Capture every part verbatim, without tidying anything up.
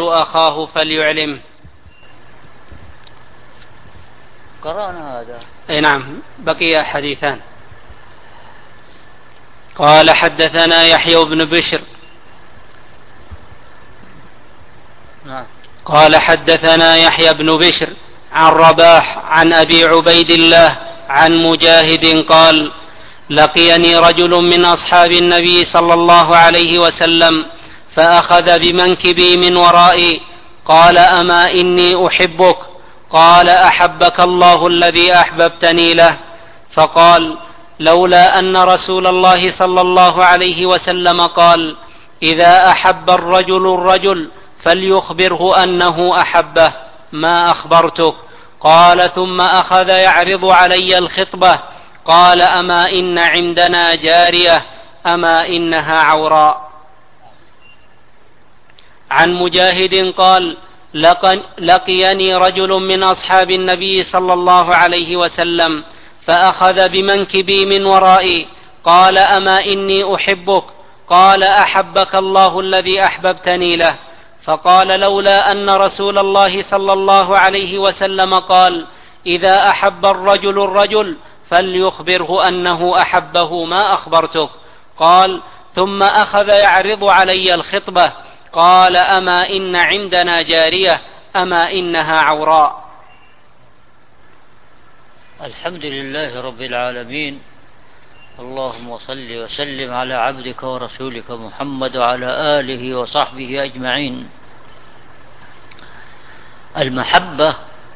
أخاه فليعلمه. قرأنا هذا. أي نعم، بقي حديثان. قال حدثنا يحيى بن بشر نعم. قال حدثنا يحيى بن بشر عن رباح عن أبي عبيد الله عن مجاهد قال لقيني رجل من أصحاب النبي صلى الله عليه وسلم فأخذ بمنكبي من ورائي قال أما إني أحبك؟ قال أحبك الله الذي أحببتني له. فقال لولا أن رسول الله صلى الله عليه وسلم قال إذا أحب الرجل الرجل فليخبره أنه أحبه ما أخبرتك. قال ثم أخذ يعرض علي الخطبة قال أما إن عندنا جارية أما إنها عوراء. عن مجاهد قال لقيني رجل من أصحاب النبي صلى الله عليه وسلم فأخذ بمنكبي من ورائي قال أما إني أحبك؟ قال أحبك الله الذي أحببتني له. فقال لولا أن رسول الله صلى الله عليه وسلم قال إذا أحب الرجل الرجل فليخبره أنه أحبه ما أخبرتك. قال ثم أخذ يعرض علي الخطبة قال أما إن عندنا جارية أما إنها عوراء. الحمد لله رب العالمين، اللهم صل وسلم على عبدك ورسولك محمد وعلى آله وصحبه أجمعين. المحبة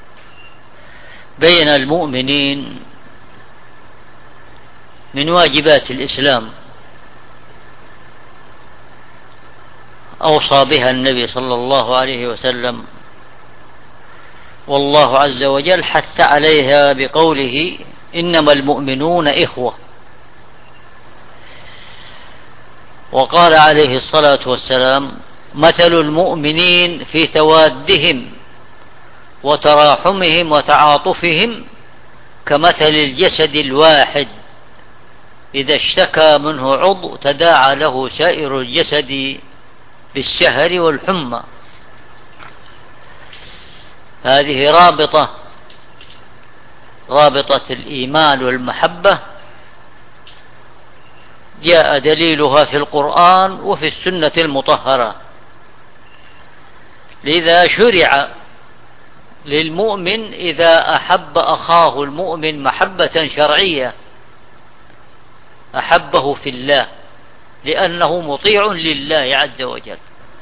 بين المؤمنين من واجبات الإسلام، أوصى بها النبي صلى الله عليه وسلم، والله عز وجل حث عليها بقوله إنما المؤمنون إخوة. وقال عليه الصلاة والسلام مثل المؤمنين في توادهم وتراحمهم وتعاطفهم كمثل الجسد الواحد إذا اشتكى منه عضو تداعى له سائر الجسد بالسهر والحمى. هذه رابطة رابطة الإيمان والمحبة جاء دليلها في القرآن وفي السنة المطهرة. لذا شرع للمؤمن إذا أحب أخاه المؤمن محبة شرعية أحبه في الله لأنه مطيع لله عز وجل،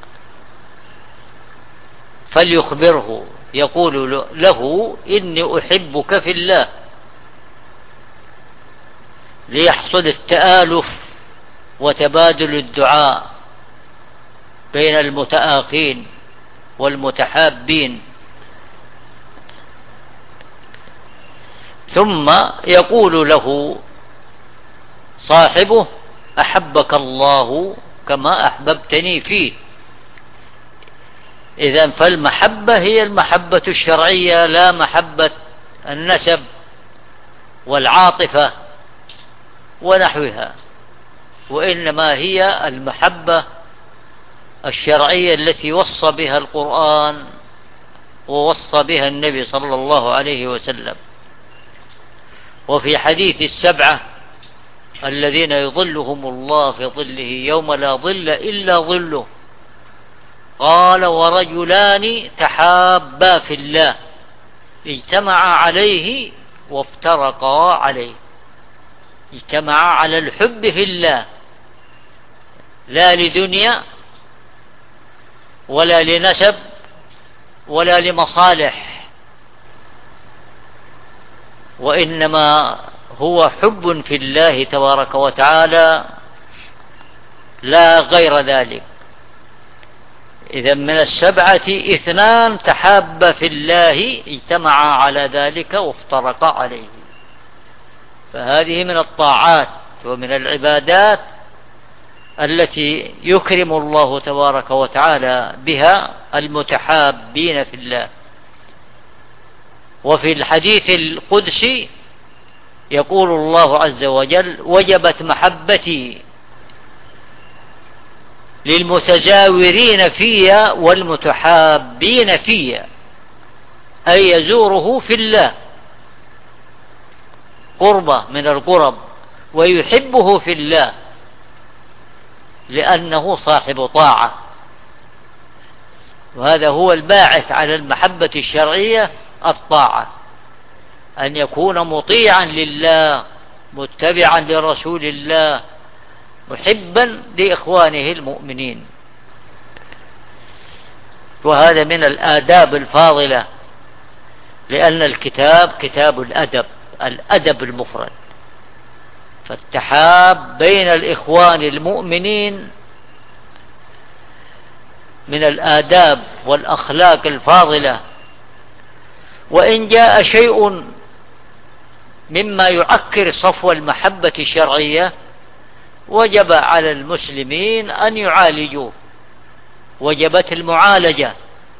فليخبره يقول له إني أحبك في الله ليحصل التآلف وتبادل الدعاء بين المتآخين والمتحابين. ثم يقول له صاحبه أحبك الله كما أحببتني فيه. إذن فالمحبة هي المحبة الشرعية لا محبة النسب والعاطفة ونحوها، وإنما هي المحبة الشرعية التي وصى بها القرآن ووصى بها النبي صلى الله عليه وسلم. وفي حديث السبعة الذين يظلهم الله في ظله يوم لا ظل إلا ظله قال ورجلان تحابا في الله اجتمعا عليه وافترقا عليه. اجتمعا على الحب في الله لا لدنيا ولا لنسب ولا لمصالح، وإنما هو حب في الله تبارك وتعالى لا غير ذلك. إذا من السبعة اثنان تحابا في الله اجتمعا على ذلك وافترقا عليه. فهذه من الطاعات ومن العبادات التي يكرم الله تبارك وتعالى بها المتحابين في الله. وفي الحديث القدسي يقول الله عز وجل وجبت محبتي للمتزاورين فيها والمتحابين فيها، أي يزوره في الله قربة من القرب، ويحبه في الله لأنه صاحب طاعة. وهذا هو الباعث على المحبة الشرعية، الطاعة، أن يكون مطيعا لله متبعا لرسول الله محبا لإخوانه المؤمنين. وهذا من الآداب الفاضلة، لأن الكتاب كتاب الأدب، الأدب المفرد. فالتحاب بين الإخوان المؤمنين من الآداب والأخلاق الفاضلة. وإن جاء شيء مما يعكر صفو المحبة الشرعية وجب على المسلمين أن يعالجوه، وجبت المعالجة،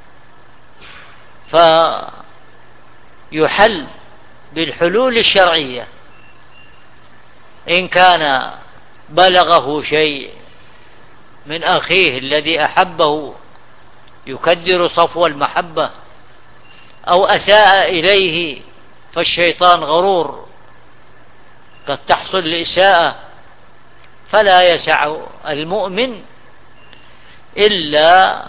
فيحل بالحلول الشرعية. إن كان بلغه شيء من أخيه الذي أحبه يكدر صفو المحبة، أو أساء إليه، فالشيطان غرور قد تحصل الإساءة، فلا يسع المؤمن إلا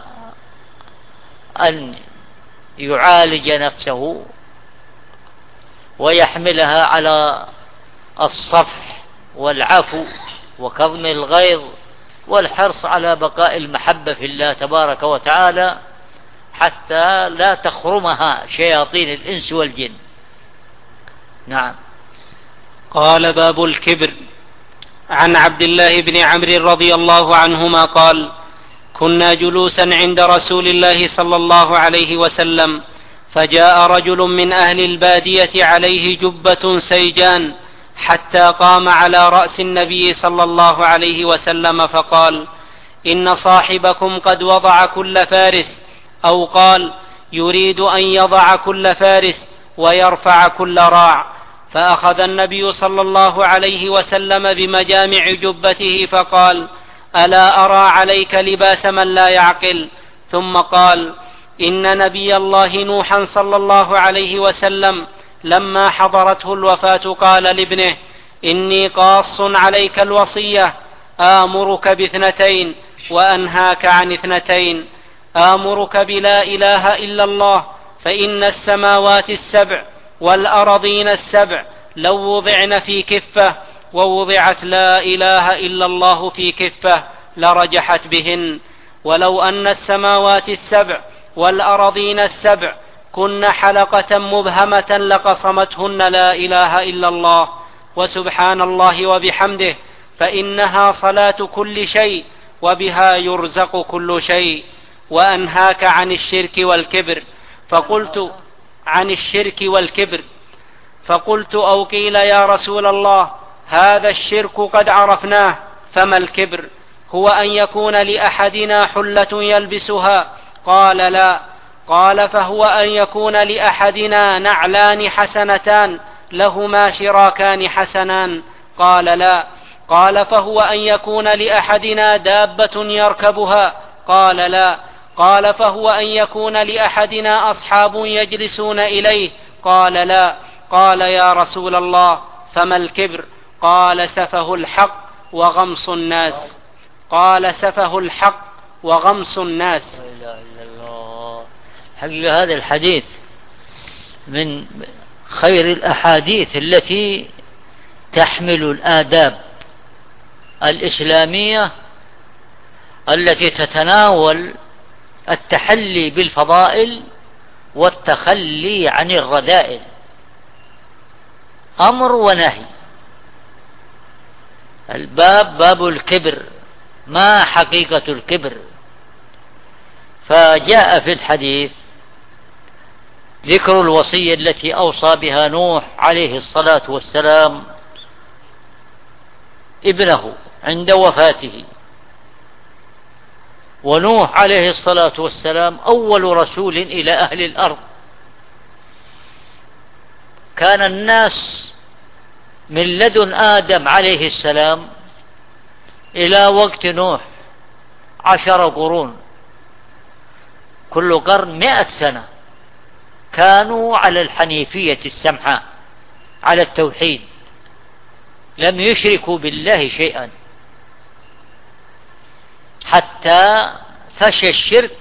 أن يعالج نفسه ويحملها على الصفح والعفو وكظم الغيظ والحرص على بقاء المحبة في الله تبارك وتعالى، حتى لا تخرمها شياطين الإنس والجن. نعم. قال: باب الكبر. عن عبد الله بن عمرو رضي الله عنهما قال: كنا جلوسا عند رسول الله صلى الله عليه وسلم، فجاء رجل من أهل البادية عليه جبة سيجان، حتى قام على رأس النبي صلى الله عليه وسلم فقال: إن صاحبكم قد وضع كل فارس، أو قال: يريد أن يضع كل فارس ويرفع كل راع. فأخذ النبي صلى الله عليه وسلم بمجامع جبته فقال: ألا أرى عليك لباس من لا يعقل؟ ثم قال: إن نبي الله نوحا صلى الله عليه وسلم لما حضرته الوفاة قال لابنه: إني قاص عليك الوصية، آمرك باثنتين وأنهاك عن اثنتين، آمرك بلا إله إلا الله، فإن السماوات السبع والأرضين السبع لو وضعن في كفة ووضعت لا إله إلا الله في كفة لرجحت بهن، ولو أن السماوات السبع والأرضين السبع كن حلقة مبهمة لقصمتهن لا إله إلا الله، وسبحان الله وبحمده، فإنها صلاة كل شيء وبها يرزق كل شيء. وأنهاك عن الشرك والكبر. فقلت: عن الشرك والكبر. فقلت: أو قيل يا رسول الله هذا الشرك قد عرفناه، فما الكبر؟ هو أن يكون لأحدنا حلة يلبسها؟ قال: لا. قال: فهو أن يكون لأحدنا نعلان حسنتان لهما شراكان حسنان؟ قال: لا. قال: فهو أن يكون لأحدنا دابة يركبها؟ قال: لا. قال: فهو أن يكون لأحدنا أصحاب يجلسون إليه؟ قال: لا. قال: يا رسول الله فما الكبر؟ قال: سفه الحق وغمص الناس. قال: سفه الحق وغمص الناس. لا إله إلا الله. حقيقة هذا الحديث من خير الأحاديث التي تحمل الآداب الإسلامية التي تتناول التحلي بالفضائل والتخلي عن الرذائل، أمر ونهي. الباب باب الكبر، ما حقيقة الكبر؟ فجاء في الحديث ذكر الوصية التي أوصى بها نوح عليه الصلاة والسلام ابنه عند وفاته. ونوح عليه الصلاة والسلام أول رسول إلى أهل الأرض. كان الناس من لدن آدم عليه السلام إلى وقت نوح عشر قرون، كل قرن مئة سنة، كانوا على الحنيفية السمحاء، على التوحيد، لم يشركوا بالله شيئا، حتى فشى الشرك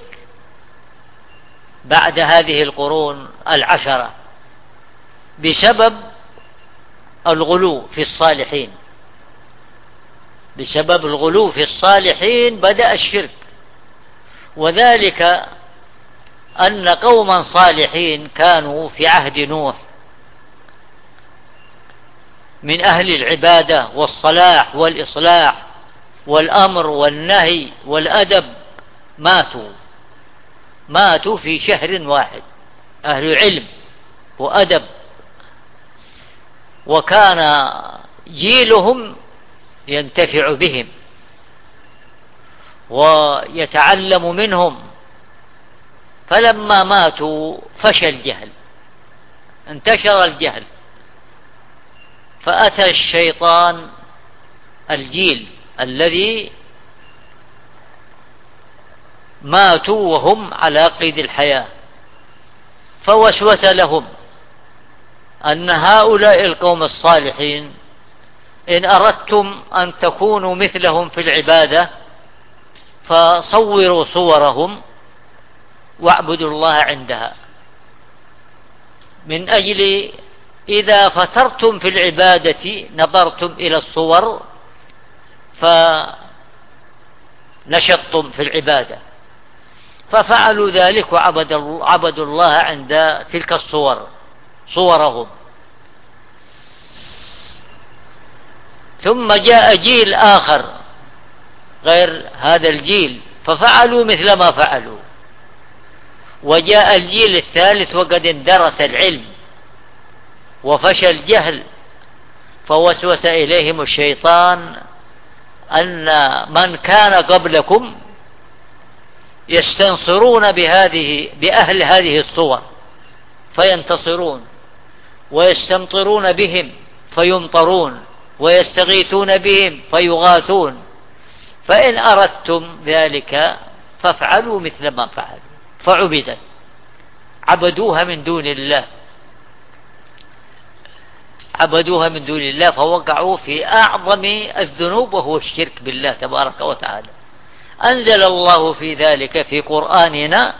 بعد هذه القرون العشرة بسبب الغلو في الصالحين. بسبب الغلو في الصالحين بدأ الشرك، وذلك أن قوما صالحين كانوا في عهد نوح من أهل العبادة والصلاح والإصلاح والأمر والنهي والأدب، ماتوا ماتوا في شهر واحد، أهل علم وأدب، وكان جيلهم ينتفع بهم ويتعلم منهم، فلما ماتوا فشى الجهل، انتشر الجهل، فأتى الشيطان الجيل الذي ماتوا وهم على قيد الحياة، فوسوس لهم أن هؤلاء القوم الصالحين إن أردتم أن تكونوا مثلهم في العبادة فصوروا صورهم واعبدوا الله عندها، من أجل إذا فترتم في العبادة نظرتم إلى الصور فنشطتم في العبادة، ففعلوا ذلك وعبدوا الله عند تلك الصور، صورهم. ثم جاء جيل آخر غير هذا الجيل ففعلوا مثل ما فعلوا، وجاء الجيل الثالث وقد اندرس العلم وفشى الجهل، فوسوس إليهم الشيطان أن من كان قبلكم يستنصرون بهذه بأهل هذه الصور فينتصرون، ويستمطرون بهم فيمطرون، ويستغيثون بهم فيغاثون، فإن أردتم ذلك فافعلوا مثل ما فعلوا، فعبدت، عبدوها من دون الله، عبدوها من دون الله، فوقعوا في أعظم الذنوب وهو الشرك بالله تبارك وتعالى. أنزل الله في ذلك في قرآننا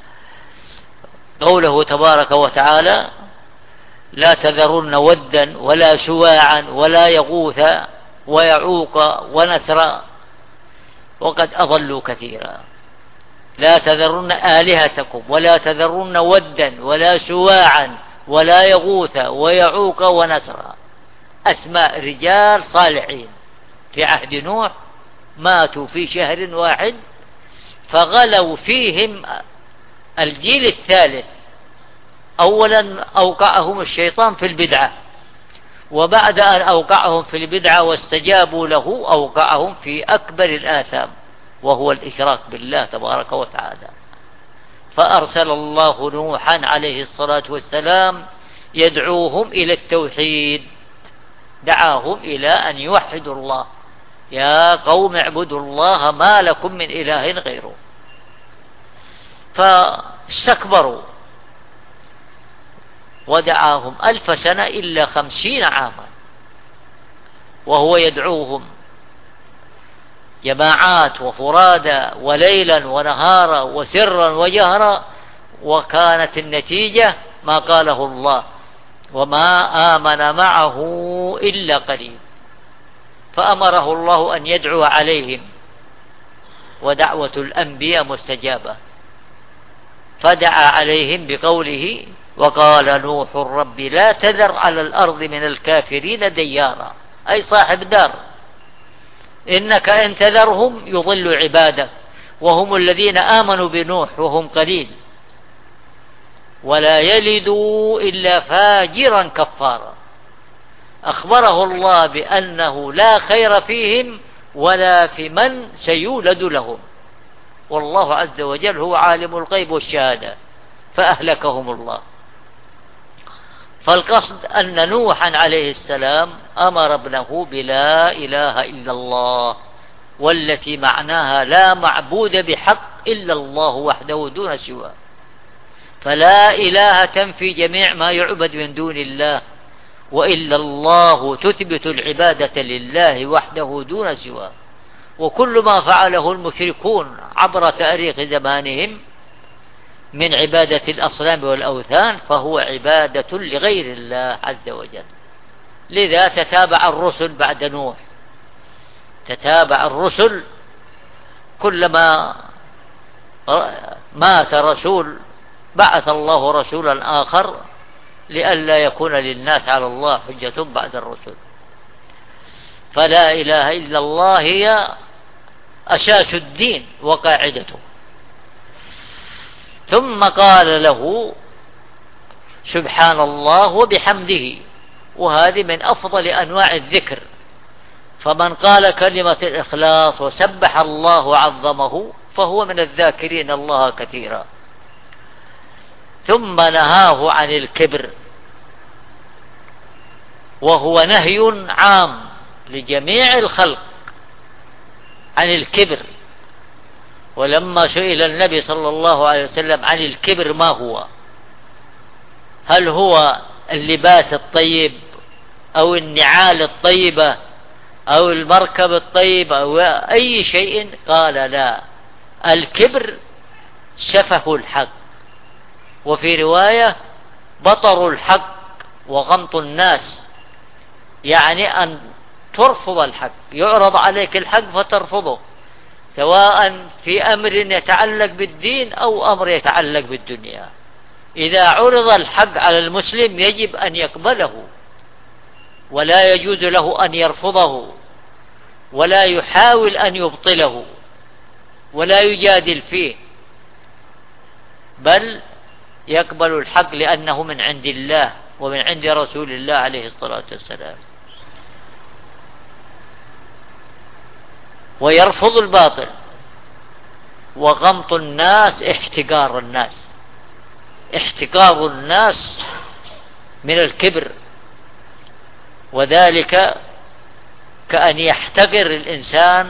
قوله تبارك وتعالى: لا تذرن ودا ولا سواعا ولا يغوث ويعوق ونسرا وقد أضلوا كثيرا. لا تذرن آلهتكم ولا تذرن ودا ولا سواعا ولا يغوث ويعوق ونسرا، أسماء رجال صالحين في عهد نوح ماتوا في شهر واحد، فغلوا فيهم الجيل الثالث. أولا أوقعهم الشيطان في البدعة، وبعد أن أوقعهم في البدعة واستجابوا له أوقعهم في أكبر الآثام وهو الإشراك بالله تبارك وتعالى. فأرسل الله نوحا عليه الصلاة والسلام يدعوهم إلى التوحيد، دعاهم إلى أن يوحدوا الله، يا قوم اعبدوا الله ما لكم من إله غيره، فاستكبروا ودعاهم ألف سنة إلا خمسين عاما وهو يدعوهم جماعات وفرادا وليلا ونهارا وسرا وجهرا، وكانت النتيجة ما قاله الله: وما آمن معه إلا قليل. فأمره الله أن يدعو عليهم، ودعوة الأنبياء مستجابة، فدعا عليهم بقوله: وقال نوح رب لا تذر على الأرض من الكافرين ديارا، أي صاحب دار، إنك إن تذرهم يضل عبادك وهم الذين آمنوا بنوح وهم قليل، ولا يلدوا إلا فاجرا كفارا. أخبره الله بأنه لا خير فيهم ولا في من سيولد لهم، والله عز وجل هو عالم الغيب والشهادة، فأهلكهم الله. فالقصد أن نوحا عليه السلام أمر ابنه بلا إله إلا الله والتي معناها لا معبود بحق إلا الله وحده دون سواه. فلا إله تنفي جميع ما يعبد من دون الله، وإلا الله تثبت العبادة لله وحده دون سواه. وكل ما فعله المشركون عبر تاريخ زمانهم من عبادة الأصنام والأوثان فهو عبادة لغير الله عز وجل. لذا تتابع الرسل بعد نوح، تتابع الرسل، كلما مات رسول بعث الله رسولا آخر لئلا يكون للناس على الله حجة بعد الرسل. فلا إله إلا الله هي أساس الدين وقاعدته. ثم قال له سبحان الله وبحمده، وهذه من أفضل أنواع الذكر. فمن قال كلمة الإخلاص وسبح الله وعظمه فهو من الذاكرين الله كثيرا. ثم نهاه عن الكبر، وهو نهي عام لجميع الخلق عن الكبر. ولما سئل النبي صلى الله عليه وسلم عن الكبر ما هو، هل هو اللباس الطيب أو النعال الطيبة أو المركب الطيب أو أي شيء، قال لا، الكبر سفه الحق، وفي رواية بطر الحق وغمط الناس، يعني أن ترفض الحق، يعرض عليك الحق فترفضه، سواء في أمر يتعلق بالدين أو أمر يتعلق بالدنيا. إذا عرض الحق على المسلم يجب أن يقبله، ولا يجوز له أن يرفضه، ولا يحاول أن يبطله، ولا يجادل فيه، بل يقبل الحق لأنه من عند الله ومن عند رسول الله عليه الصلاة والسلام، ويرفض الباطل. وغمط الناس احتقار الناس، احتقار الناس من الكبر، وذلك كأن يحتقر الإنسان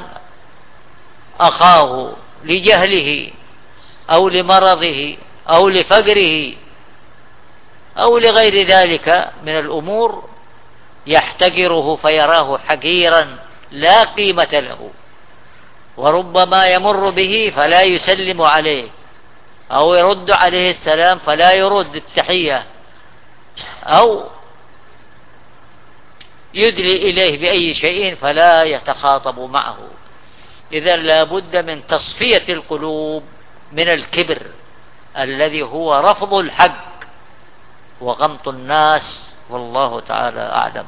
أخاه لجهله أو لمرضه أو لفقره أو لغير ذلك من الأمور، يحتقره فيراه حقيرا لا قيمة له، وربما يمر به فلا يسلم عليه، أو يرد عليه السلام فلا يرد التحية، أو يدلي إليه بأي شيء فلا يتخاطب معه. إذن لا بد من تصفية القلوب من الكبر الذي هو رفض الحق وغمط الناس، والله تعالى أعلم.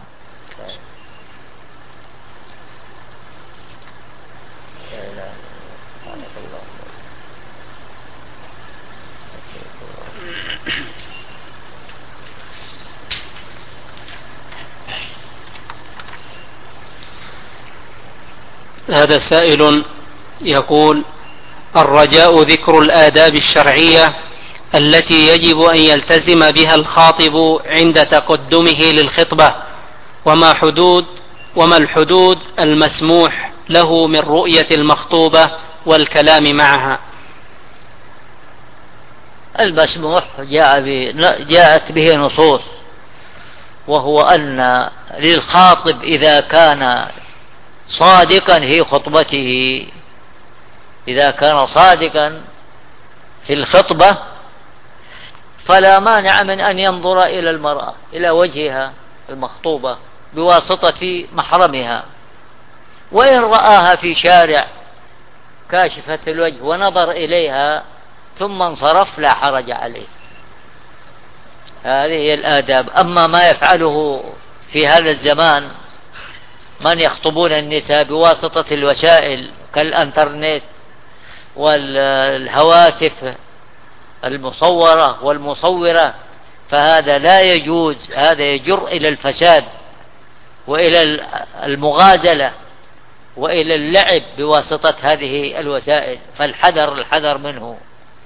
هذا سائل يقول: الرجاء ذكر الآداب الشرعية التي يجب أن يلتزم بها الخاطب عند تقدمه للخطبة، وما حدود وما الحدود المسموح له من رؤية المخطوبة والكلام معها. المسموح جاء جاءت به نصوص، وهو أن للخاطب إذا كان صادقا في خطبته، إذا كان صادقا في الخطبة فلا مانع من أن ينظر إلى المرأة، إلى وجهها المخطوبة بواسطة محرمها، وإن رآها في شارع كاشفة الوجه ونظر إليها ثم انصرف لا حرج عليه. هذه هي الآداب. أما ما يفعله في هذا الزمان من يخطبون النساء بواسطة الوسائل كالانترنت والهواتف المصورة والمصورة، فهذا لا يجوز، هذا يجر إلى الفساد وإلى المغازلة وإلى اللعب بواسطة هذه الوسائل، فالحذر الحذر منه.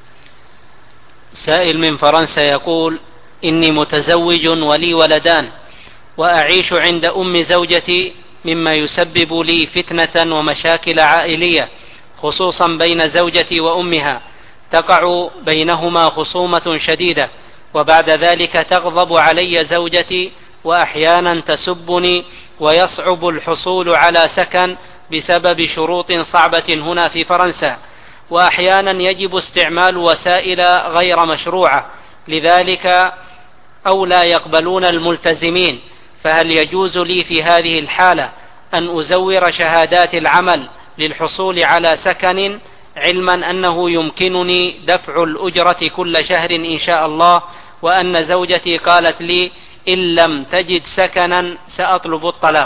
سائل من فرنسا يقول: إني متزوج ولي ولدان، وأعيش عند أم زوجتي مما يسبب لي فتنة ومشاكل عائلية، خصوصا بين زوجتي وأمها، تقع بينهما خصومة شديدة، وبعد ذلك تغضب علي زوجتي، وأحيانا تسبني، ويصعب الحصول على سكن بسبب شروط صعبة هنا في فرنسا، وأحيانا يجب استعمال وسائل غير مشروعة، لذلك أو لا يقبلون الملتزمين. فهل يجوز لي في هذه الحالة أن أزور شهادات العمل للحصول على سكن، علما أنه يمكنني دفع الأجرة كل شهر إن شاء الله، وأن زوجتي قالت لي إن لم تجد سكنا سأطلب الطلاق؟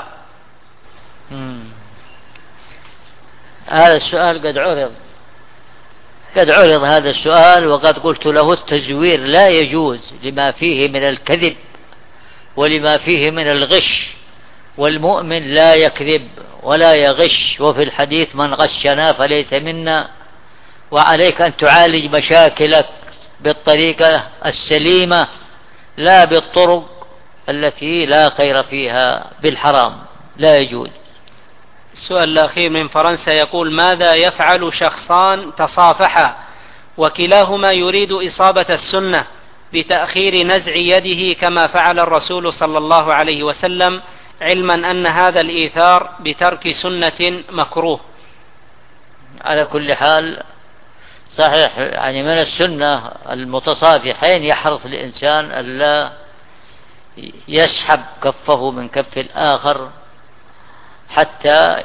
هذا السؤال قد عرض قد عرض هذا السؤال، وقد قلت له التزوير لا يجوز لما فيه من الكذب ولما فيه من الغش، والمؤمن لا يكذب ولا يغش، وفي الحديث من غشنا فليس منا. وعليك أن تعالج مشاكلك بالطريقة السليمة، لا بالطرق التي لا خير فيها، بالحرام لا يجوز. السؤال الأخير من فرنسا يقول: ماذا يفعل شخصان تصافحا وكلاهما يريد إصابة السنة بتأخير نزع يده كما فعل الرسول صلى الله عليه وسلم، علما أن هذا الإيثار بترك سنة مكروه؟ على كل حال صحيح، يعني من السنة المتصافحين يحرص الإنسان ألا يسحب كفه من كف الآخر حتى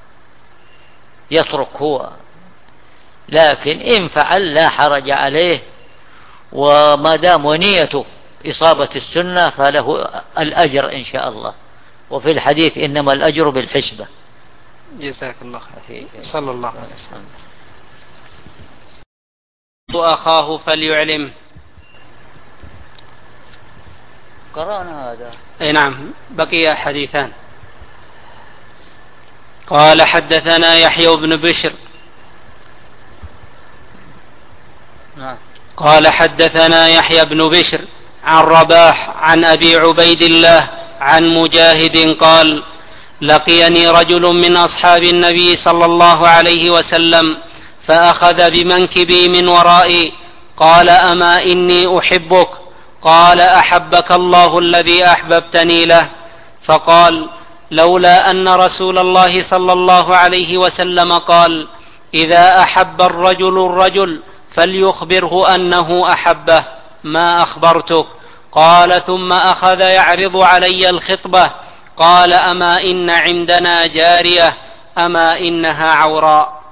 يترك هو، لكن إن فعل لا حرج عليه، وما دام ونيته إصابة السنة فله الأجر إن شاء الله، وفي الحديث إنما الأجر بالحسبة. جزاك الله خير. صلى الله عليه وسلم. أخاه فليعلم. قرأنا هذا. أي نعم، بقي حديثان. قال: حدثنا يحيى بن بشر. نعم. قال: حدثنا يحيى بن بشر عن رباح عن أبي عبيد الله عن مجاهد قال: لقيني رجل من أصحاب النبي صلى الله عليه وسلم فأخذ بمنكبي من ورائي، قال: أما إني أحبك؟ قال: أحبك الله الذي أحببتني له. فقال: لولا أن رسول الله صلى الله عليه وسلم قال: إذا أحب الرجل الرجل فليخبره أنه أحبه ما أخبرتك. قال: ثم أخذ يعرض علي الخطبة، قال: أما إن عندنا جارية أما إنها عوراء.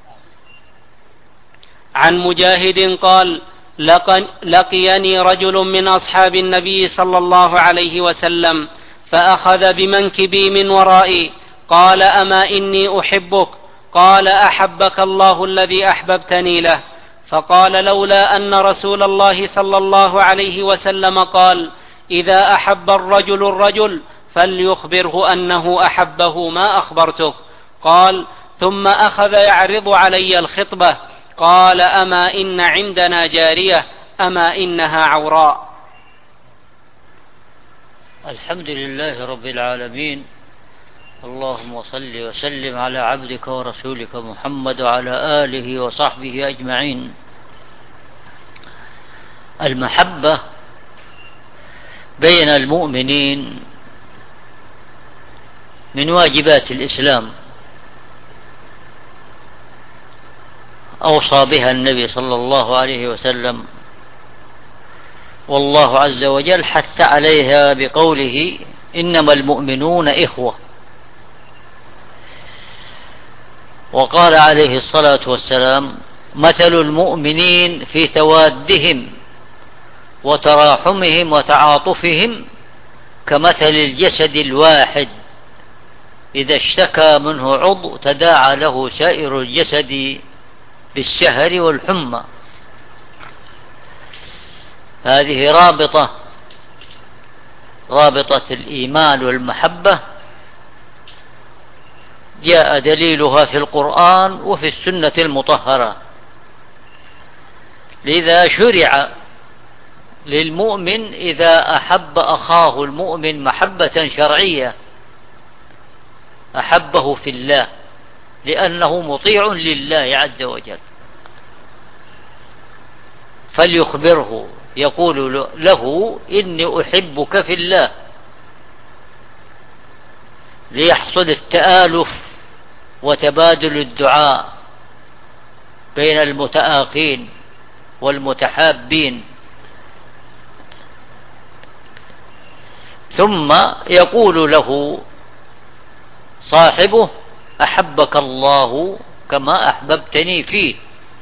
عن مجاهد قال: لقيني رجل من أصحاب النبي صلى الله عليه وسلم فأخذ بمنكبي من ورائي، قال: أما إني أحبك؟ قال: أحبك الله الذي أحببتني له. فقال: لولا أن رسول الله صلى الله عليه وسلم قال: إذا أحب الرجل الرجل فليخبره أنه أحبه ما أخبرتك. قال: ثم أخذ يعرض علي الخطبة، قال: أما إن عندنا جارية أما إنها عوراء. الحمد لله رب العالمين، اللهم صل وسلم على عبدك ورسولك محمد وعلى آله وصحبه أجمعين. المحبة بين المؤمنين من واجبات الإسلام، أوصى بها النبي صلى الله عليه وسلم، والله عز وجل حث عليها بقوله: إنما المؤمنون إخوة. وقال عليه الصلاة والسلام: مثل المؤمنين في توادهم وتراحمهم وتعاطفهم كمثل الجسد الواحد إذا اشتكى منه عضو تداعى له سائر الجسد بالسهر والحمى. هذه رابطة رابطة الإيمان والمحبة، جاء دليلها في القرآن وفي السنة المطهرة. لذا شرع للمؤمن إذا أحب أخاه المؤمن محبة شرعية أحبه في الله لأنه مطيع لله عز وجل، فليخبره يقول له إني أحبك في الله، ليحصل التآلف وتبادل الدعاء بين المتآخين والمتحابين. ثم يقول له صاحبه أحبك الله كما أحببتني فيه.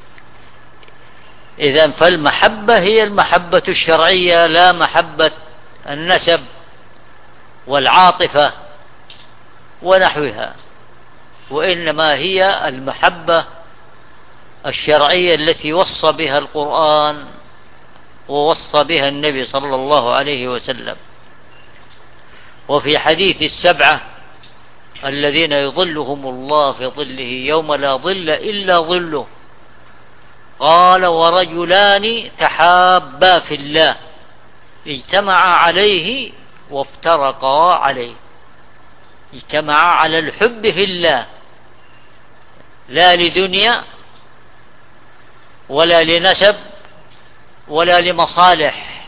إذن فالمحبة هي المحبة الشرعية، لا محبة النسب والعاطفة ونحوها، وإنما هي المحبة الشرعية التي وصى بها القرآن ووصى بها النبي صلى الله عليه وسلم. وفي حديث السبعة الذين يظلهم الله في ظله يوم لا ظل إلا ظله، قال ورجلان تحابا في الله اجتمعا عليه وافترقا عليه. اجتمعا على الحب في الله، لا لدنيا ولا لنسب ولا لمصالح،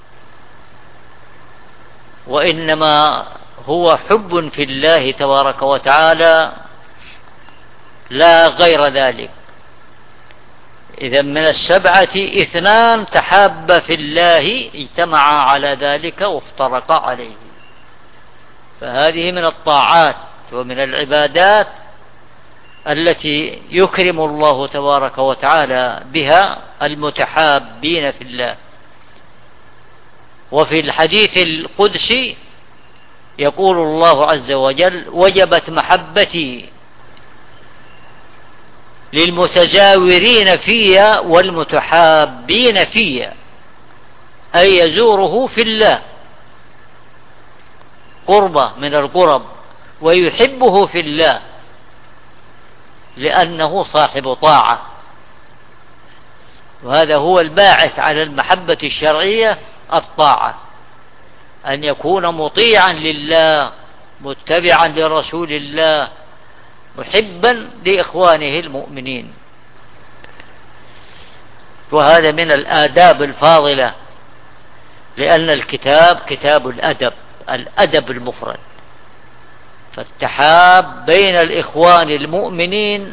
وإنما هو حب في الله تبارك وتعالى لا غير ذلك. إذا من السبعة اثنان تحابا في الله اجتمعا على ذلك وافترقا عليه. فهذه من الطاعات ومن العبادات التي يكرم الله تبارك وتعالى بها المتحابين في الله. وفي الحديث القدسي يقول الله عز وجل وجبت محبتي للمتزاورين فيا والمتحابين فيا، أي يزوره في الله قربة من القرب ويحبه في الله لأنه صاحب طاعة. وهذا هو الباعث على المحبة الشرعية، الطاعة، أن يكون مطيعا لله متبعا لرسول الله محبا لإخوانه المؤمنين. وهذا من الآداب الفاضلة، لأن الكتاب كتاب الأدب، الأدب المفرد. فالتحاب بين الإخوان المؤمنين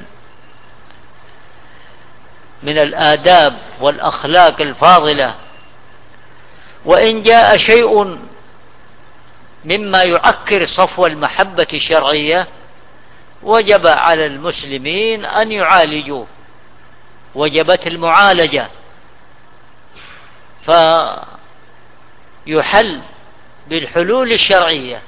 من الآداب والأخلاق الفاضلة. وإن جاء شيء مما يعكر صفو المحبة الشرعية وجب على المسلمين أن يعالجوه، وجبت المعالجة، فيحل بالحلول الشرعية.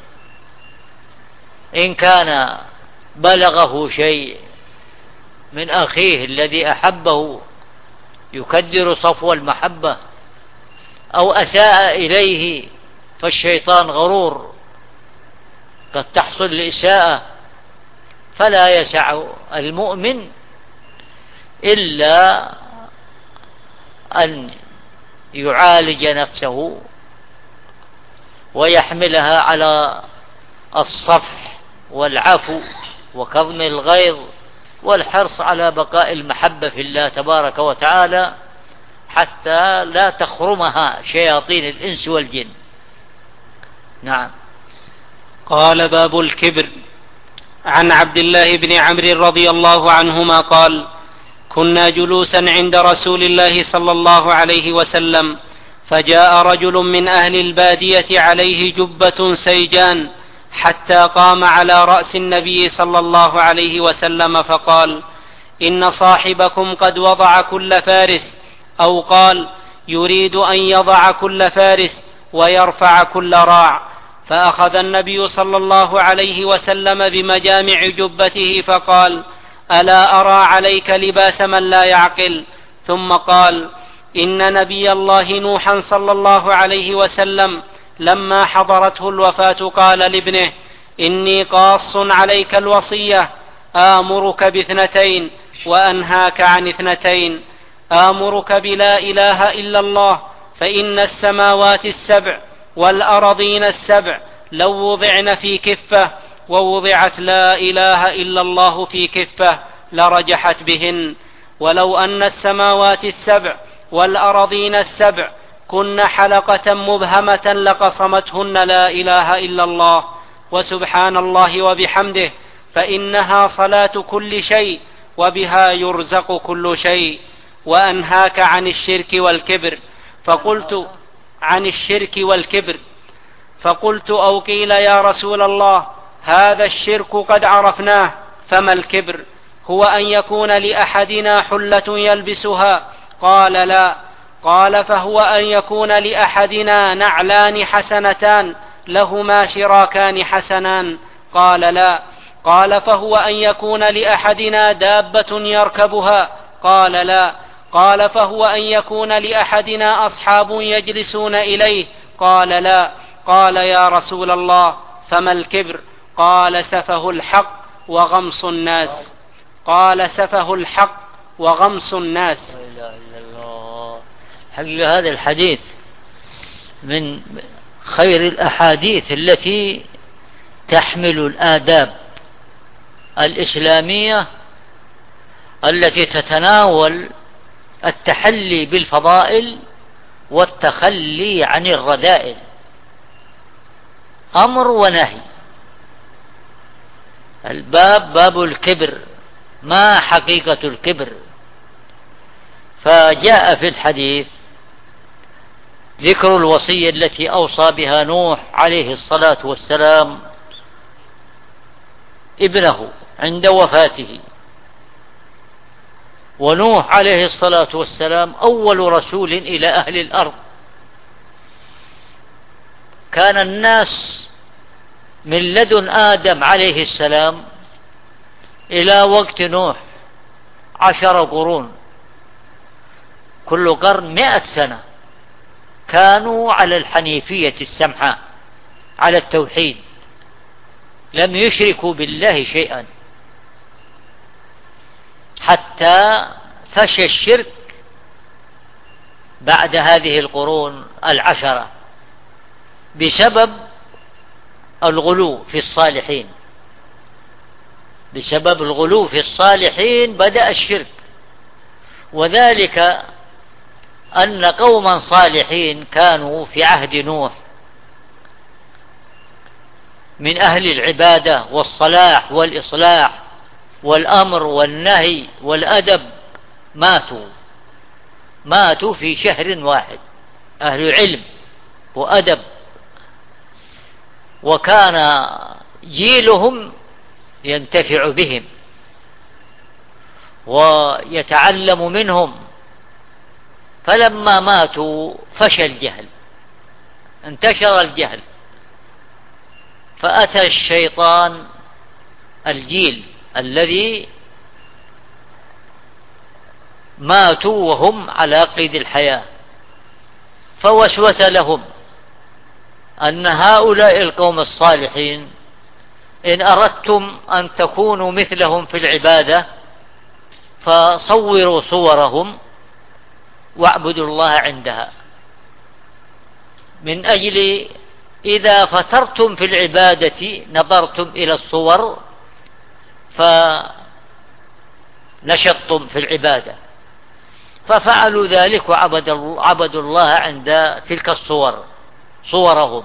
إن كان بلغه شيء من أخيه الذي أحبه يكدر صفو المحبة أو أساء إليه، فالشيطان غرور قد تحصل الإساءة، فلا يسع المؤمن إلا أن يعالج نفسه ويحملها على الصفح والعفو وكظم الغيظ والحرص على بقاء المحبة في الله تبارك وتعالى حتى لا تخرمها شياطين الإنس والجن. نعم. قال باب الكبر. عن عبد الله بن عمرو رضي الله عنهما قال كنا جلوسا عند رسول الله صلى الله عليه وسلم فجاء رجل من أهل البادية عليه جبة سيجان حتى قام على رأس النبي صلى الله عليه وسلم فقال إن صاحبكم قد وضع كل فارس، أو قال يريد أن يضع كل فارس ويرفع كل راع. فأخذ النبي صلى الله عليه وسلم بمجامع جبته فقال ألا أرى عليك لباس من لا يعقل؟ ثم قال إن نبي الله نوحا صلى الله عليه وسلم لما حضرته الوفاة قال لابنه إني قاص عليك الوصية، آمرك باثنتين وأنهاك عن اثنتين، آمرك بلا إله إلا الله، فإن السماوات السبع والأرضين السبع لو وضعن في كفة ووضعت لا إله إلا الله في كفة لرجحت بهن. ولو أن السماوات السبع والأرضين السبع كن حلقة مبهمة لقصمتهن لا إله إلا الله وسبحان الله وبحمده، فإنها صلاة كل شيء وبها يرزق كل شيء. وأنهاك عن الشرك والكبر. فقلت عن الشرك والكبر فقلت أو قيل يا رسول الله هذا الشرك قد عرفناه، فما الكبر؟ هو أن يكون لأحدنا حلة يلبسها؟ قال لا. قال فهو أن يكون لأحدنا نعلان حسنتان لهما شراكان حسنان؟ قال لا. قال فهو أن يكون لأحدنا دابة يركبها؟ قال لا. قال فهو أن يكون لأحدنا أصحاب يجلسون إليه؟ قال لا. قال يا رسول الله فما الكبر؟ قال سفه الحق وغمص الناس. قال سفه الحق وغمص الناس. لا إله إلا الله. حقيقة هذا الحديث من خير الأحاديث التي تحمل الآداب الإسلامية التي تتناول التحلي بالفضائل والتخلي عن الرذائل، أمر ونهي. الباب باب الكبر، ما حقيقة الكبر؟ فجاء في الحديث ذكر الوصية التي أوصى بها نوح عليه الصلاة والسلام ابنه عند وفاته. ونوح عليه الصلاة والسلام أول رسول إلى أهل الأرض. كان الناس من لدن آدم عليه السلام إلى وقت نوح عشر قرون، كل قرن مئة سنة، كانوا على الحنيفية السمحاء، على التوحيد، لم يشركوا بالله شيئا، حتى فشى الشرك بعد هذه القرون العشرة بسبب الغلو في الصالحين. بسبب الغلو في الصالحين بدأ الشرك، وذلك أن قوما صالحين كانوا في عهد نوح من أهل العبادة والصلاح والإصلاح والأمر والنهي والأدب، ماتوا ماتوا في شهر واحد، أهل علم وأدب، وكان جيلهم ينتفع بهم ويتعلم منهم. فلما ماتوا فشى الجهل، انتشر الجهل، فأتى الشيطان الجيل الذي ماتوا وهم على قيد الحياة، فوسوس لهم أن هؤلاء القوم الصالحين إن أردتم أن تكونوا مثلهم في العبادة فصوروا صورهم واعبدوا الله عندها، من أجل إذا فترتم في العبادة نظرتم إلى الصور فنشطتم في العبادة. ففعلوا ذلك وعبدوا الله عند تلك الصور، صورهم.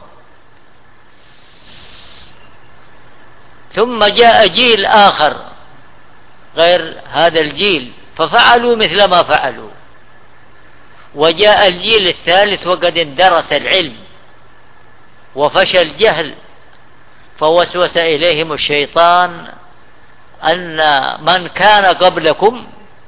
ثم جاء جيل آخر غير هذا الجيل ففعلوا مثل ما فعلوا، وجاء الجيل الثالث وقد اندرس العلم وفشى الجهل، فوسوس إليهم الشيطان أن من كان قبلكم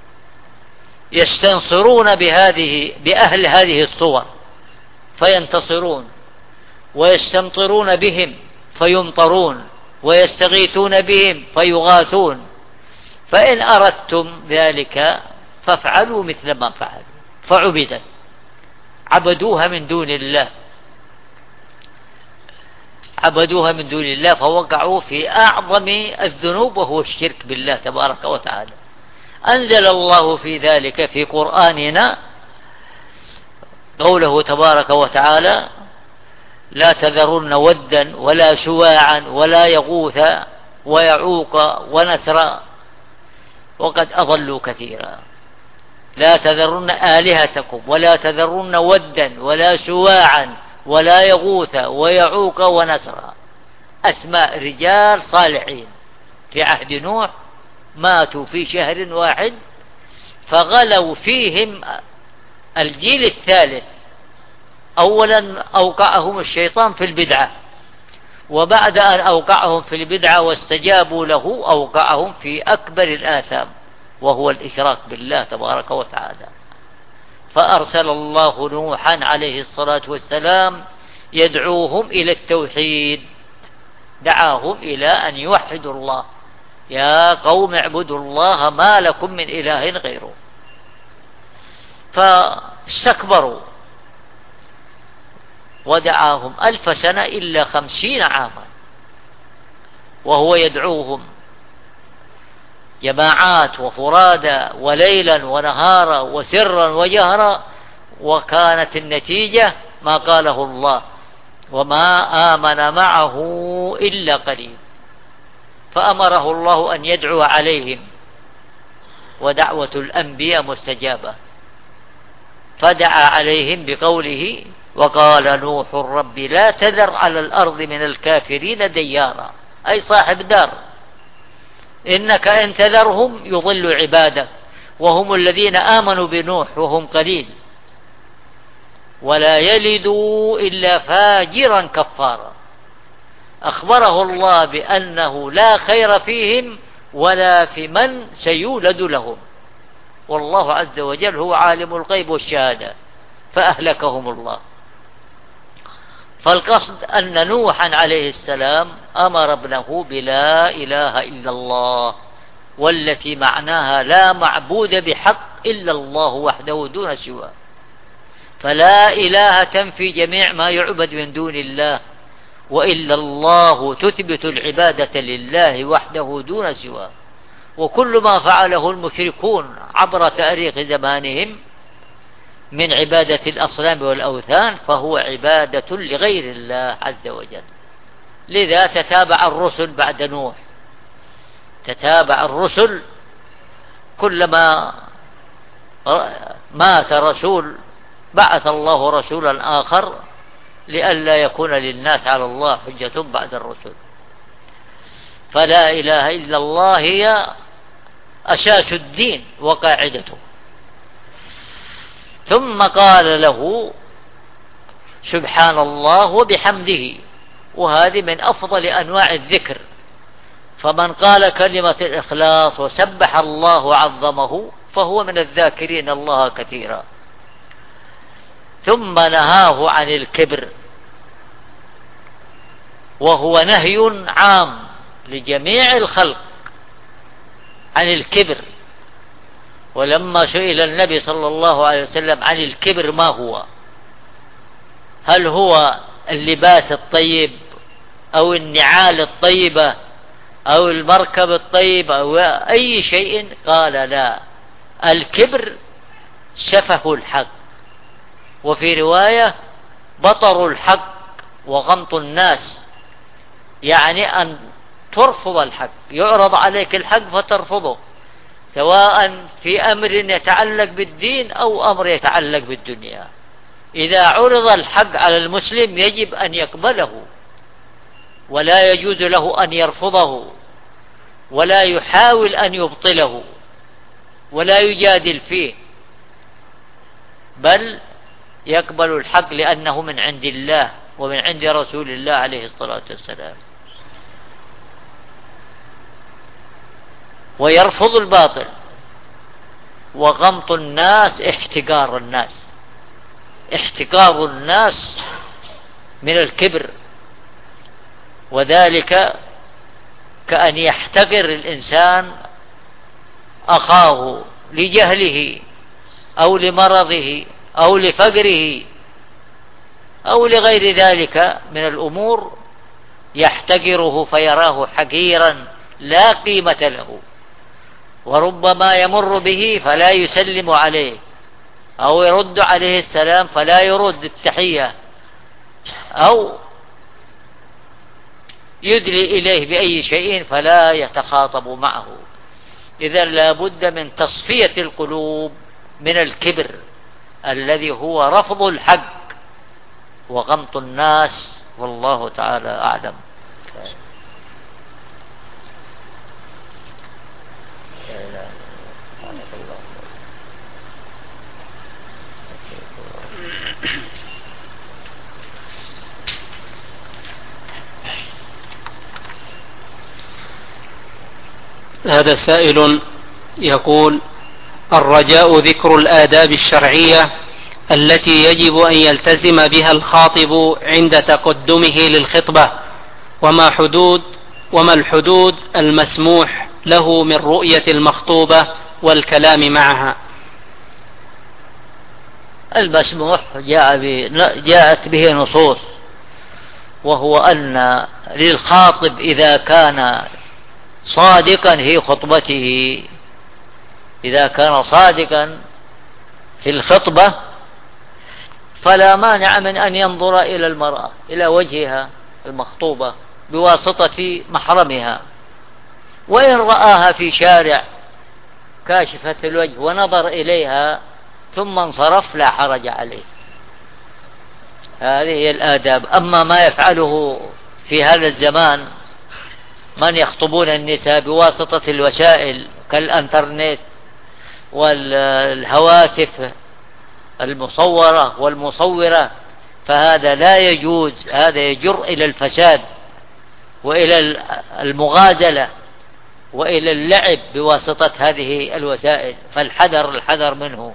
يستنصرون بهذه بأهل هذه الصور فينتصرون، ويستمطرون بهم فيمطرون، ويستغيثون بهم فيغاثون، فإن أردتم ذلك فافعلوا مثل ما فعلوا. فعبدت، عبدوها من دون الله، عبدوها من دون الله، فوقعوا في أعظم الذنوب وهو الشرك بالله تبارك وتعالى. أنزل الله في ذلك في قرآننا قوله تبارك وتعالى: لا تذرن ودا ولا سواعا ولا يغوث ويعوق ونسرا وقد أضلوا كثيرا. لا تذرن آلهتكم ولا تذرن ودا ولا سواعا ولا يغوث ويعوق ونسرا، أسماء رجال صالحين في عهد نوح ماتوا في شهر واحد، فغلوا فيهم الجيل الثالث. أولا أوقعهم الشيطان في البدعة، وبعد أن أوقعهم في البدعة واستجابوا له أوقعهم في أكبر الآثام وهو الإشراك بالله تبارك وتعالى. فأرسل الله نوحا عليه الصلاة والسلام يدعوهم إلى التوحيد، دعاهم إلى أن يوحدوا الله، يا قوم اعبدوا الله ما لكم من إله غيره. فاستكبروا ودعاهم ألف سنة إلا خمسين عاما وهو يدعوهم جماعات وفرادا وليلا ونهارا وسرا وجهرا، وكانت النتيجة ما قاله الله: وما آمن معه إلا قليل. فأمره الله أن يدعو عليهم، ودعوة الأنبياء مستجابة، فدعا عليهم بقوله: وقال نوح رب لا تذر على الأرض من الكافرين ديارا، أي صاحب دار، إنك إن تذرهم يضل عبادك وهم الذين آمنوا بنوح وهم قليل، ولا يلدوا إلا فاجرا كفارا. أخبره الله بأنه لا خير فيهم ولا في من سيولد لهم، والله عز وجل هو عالم الغيب والشهادة، فأهلكهم الله. فالقصد أن نوحا عليه السلام أمر ابنه بلا إله إلا الله، والتي معناها لا معبود بحق إلا الله وحده دون سواه. فلا إله تنفي جميع ما يعبد من دون الله، وإلا الله تثبت العبادة لله وحده دون سواه. وكل ما فعله المشركون عبر تاريخ زمانهم من عبادة الأصنام والأوثان فهو عبادة لغير الله عز وجل. لذا تتابع الرسل بعد نوح، تتابع الرسل، كلما مات رسول بعث الله رسولا آخر لئلا يكون للناس على الله حجة بعد الرسل. فلا إله إلا الله هي أساس الدين وقاعدته. ثم قال له سبحان الله وبحمده، وهذه من أفضل أنواع الذكر، فمن قال كلمة الإخلاص وسبح الله وعظمه فهو من الذاكرين الله كثيرا. ثم نهاه عن الكبر، وهو نهي عام لجميع الخلق عن الكبر. ولما سئل النبي صلى الله عليه وسلم عن الكبر ما هو، هل هو اللباس الطيب أو النعال الطيبة أو المركب الطيب أو أي شيء، قال لا، الكبر سفه الحق، وفي رواية بطر الحق وغمط الناس، يعني أن ترفض الحق، يعرض عليك الحق فترفضه، سواء في أمر يتعلق بالدين أو أمر يتعلق بالدنيا. إذا عرض الحق على المسلم يجب أن يقبله، ولا يجوز له أن يرفضه، ولا يحاول أن يبطله، ولا يجادل فيه، بل يقبل الحق لأنه من عند الله ومن عند رسول الله عليه الصلاة والسلام، ويرفض الباطل. وغمط الناس احتقار الناس، احتقار الناس من الكبر، وذلك كأن يحتقر الإنسان أخاه لجهله أو لمرضه أو لفقره أو لغير ذلك من الأمور، يحتقره فيراه حقيرا لا قيمة له، وربما يمر به فلا يسلم عليه أو يرد عليه السلام فلا يرد التحية، أو يدلي إليه بأي شيء فلا يتخاطب معه. إذا لا بد من تصفية القلوب من الكبر الذي هو رفض الحق وغمط الناس، والله تعالى أعلم. هذا سائل يقول: الرجاء ذكر الآداب الشرعية التي يجب أن يلتزم بها الخاطب عند تقدمه للخطبة، وما حدود وما الحدود المسموح له من رؤية المخطوبة والكلام معها. المسموح جاء جاءت به نصوص، وهو أن للخاطب إذا كان صادقا في خطبته إذا كان صادقا في الخطبة فلا مانع من أن ينظر إلى المرأة، إلى وجهها المخطوبة بواسطة محرمها، وإن رآها في شارع كاشفة الوجه ونظر إليها ثم انصرف لا حرج عليه. هذه هي الآداب. أما ما يفعله في هذا الزمان من يخطبون النساء بواسطة الوسائل كالانترنت والهواتف المصورة والمصورة، فهذا لا يجوز، هذا يجر إلى الفساد وإلى المغازلة وإلى اللعب بواسطة هذه الوسائل، فالحذر الحذر منه.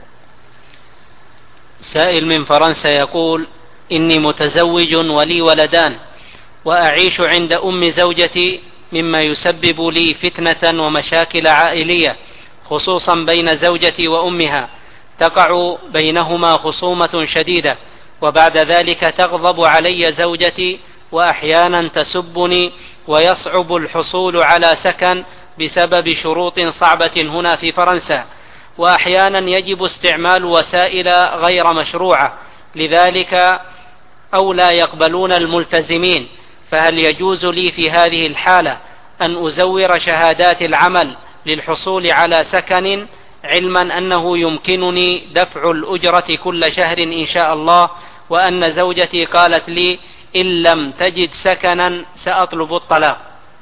سائل من فرنسا يقول: إني متزوج ولي ولدان، وأعيش عند أم زوجتي، مما يسبب لي فتنة ومشاكل عائلية، خصوصا بين زوجتي وأمها، تقع بينهما خصومة شديدة، وبعد ذلك تغضب علي زوجتي، وأحيانا تسبني، ويصعب الحصول على سكن بسبب شروط صعبة هنا في فرنسا، وأحيانا يجب استعمال وسائل غير مشروعة، لذلك أو لا يقبلون الملتزمين، فهل يجوز لي في هذه الحالة أن أزور شهادات العمل للحصول على سكن، علما أنه يمكنني دفع الأجرة كل شهر إن شاء الله، وأن زوجتي قالت لي إن لم تجد سكنا سأطلب الطلاق؟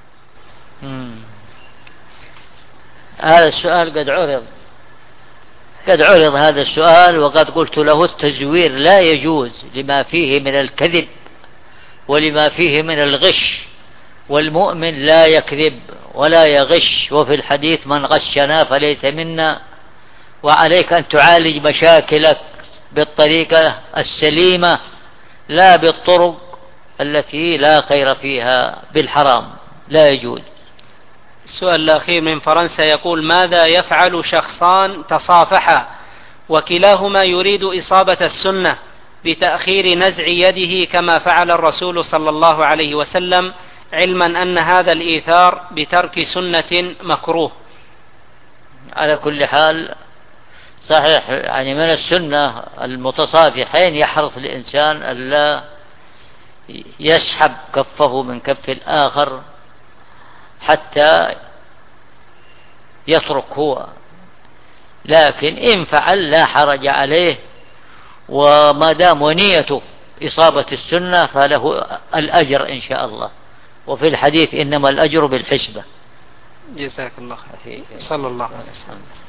هذا السؤال قد عرض قد عرض هذا السؤال، وقد قلت له التزوير لا يجوز لما فيه من الكذب ولما فيه من الغش، والمؤمن لا يكذب ولا يغش، وفي الحديث من غشنا فليس منا. وعليك أن تعالج مشاكلك بالطريقة السليمة لا بالطرق التي لا خير فيها بالحرام، لا يجوز. السؤال الأخير من فرنسا يقول: ماذا يفعل شخصان تصافحا وكلاهما يريد إصابة السنة بتأخير نزع يده كما فعل الرسول صلى الله عليه وسلم، علما أن هذا الإيثار بترك سنة مكروه؟ على كل حال صحيح، يعني من السنة المتصافحين يحرص الإنسان ألا يسحب كفه من كف الآخر حتى يترك هو، لكن إن فعل لا حرج عليه، وما دام ونيته إصابة السنة فله الأجر إن شاء الله، وفي الحديث إنما الأجر بالحسبة. جزاك الله خير. صلى الله عليه وسلم.